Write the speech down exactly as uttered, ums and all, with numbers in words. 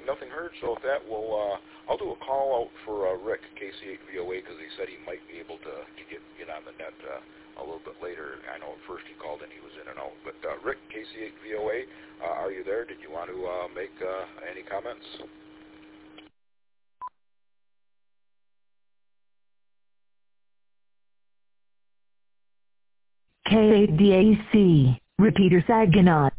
nothing heard. So with that, we'll uh, I'll do a call out for uh, Rick K C eight V O A because he said he might be able to, to get get on the net uh, a little bit later. I know at first he called and he was in and out. But uh, Rick K C eight V O A, uh, are you there? Did you want to uh, make uh, any comments? K eight D A C, Repeater Saginaw.